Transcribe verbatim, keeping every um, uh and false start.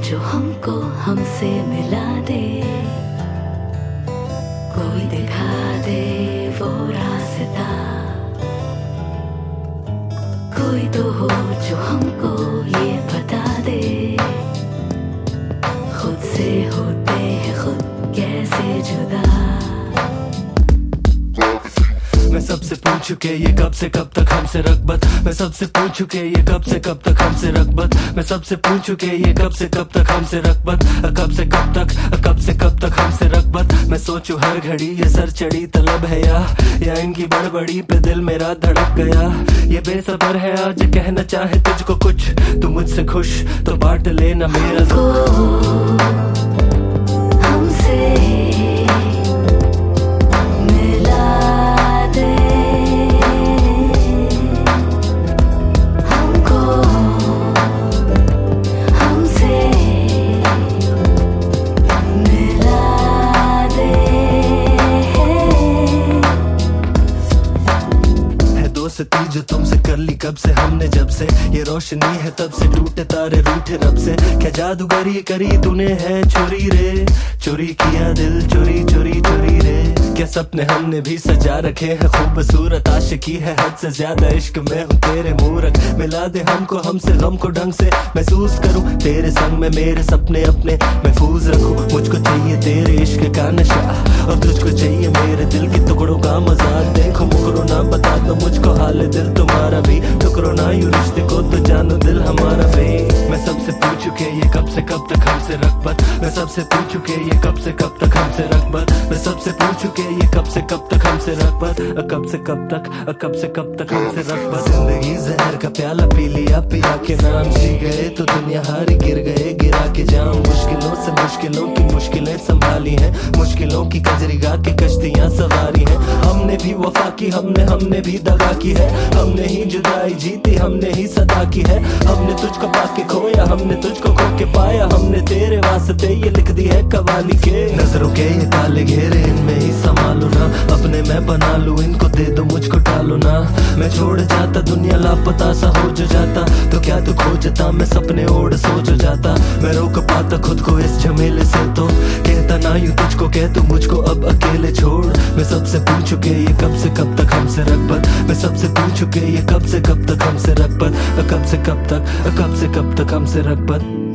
जो हमको हमसे मिला दे, कोई दिखा दे वो रास्ता, कोई तो हो जो हमको ये बता दे, खुद से होते हैं खुद कैसे जुदा। मैं सबसे पूछूं के ये कब से कब तक हमसे रगबत, मैं सबसे पूछूं के ये कब से कब तक हमसे रगबत, मैं सबसे पूछूं के ये कब से कब तक हमसे रगबत, कब से कब तक कब से कब तक हमसे रगबत। मैं सोचूं हर घड़ी ये सर चढ़ी तलब है या या इनकी बड़बड़ी पे दिल मेरा धड़क गया। ये बेसबर है आज कहना चाहे तुझको कुछ, तू मुझसे खुश तो बांट लेना मेरा हमसे दोस्ती जो तुमसे कर ली कब से हमने, जब से ये रोशनी है तब से टूटे तारे रूठे रब से। क्या जादूगरी करी तूने है चोरी रे, चोरी किया दिल चोरी चोरी चोरी रे। क्या सपने हमने भी सजा रखे हैं खूबसूरत, आशिकी है हद से ज्यादा इश्क में हूँ तेरे मूरत। मिला दे हमको हमसे गम को ढंग से महसूस करूँ, तेरे संग में मेरे सपने अपने महफूज रखूं। मुझको चाहिए तेरे इश्क का नशा और तुझको चाहिए मेरे दिल के टुकड़ों का मजा। देखो मुकरो ना बता दो मुझको हाल दिल तुम्हारा भी, टुकड़ो ना यूं रिश्ते को तो जानो दिल हमारा भी। मैं सबसे पूछूं के ये कब से कब तक हमसे रगबत, मैं सबसे पूछूं के ये कब से कब तक हमसे रगबत, मैं सबसे पूछूं के ये कब से कब तक हमसे रगबत, कब से कब तक कब से कब तक हमसे रगबत। जिंदगी जहर का प्याला पी लिया पिया के नाम, जी गए तो दुनिया हारी गिर गए गिरा के जाम। मुश्किलों से मुश्किलों की मुश्किलें संभाली हैं, मुश्किलों की कजरी गा के कश्तियां सवारी हैं। हमने भी वफा की हमने हमने भी दगा की है, हमने ही जुदाई जीती हमने ही सदा की है। हमने तुझको पाके खोया हमने तुझको खो के पाया, हमने तेरे वास्ते ये लिख दी है कवाली के। नजरों के ये काले घेरे इनमें ही संभालो ना, अपने मैं बना लूं इनको दे दो मुझको टालो ना। मैं छोड़ जाता दुनिया लापता सा हो जो जाता, तो क्या तू खोजता मैं सपने ओढ़ सो जो जाता। मैं रोक पाता खुद को इस झमेले से तो कहता ना यूं तुझको कह तू मुझको अब अकेले छोड़। मैं सबसे पूछूं के ये कब से कब तक हमसे रगबत, मैं सबसे पूछूं के ये कब से कब तक हमसे रगबत, कब से कब तक कब से कब तक हमसे रगबत।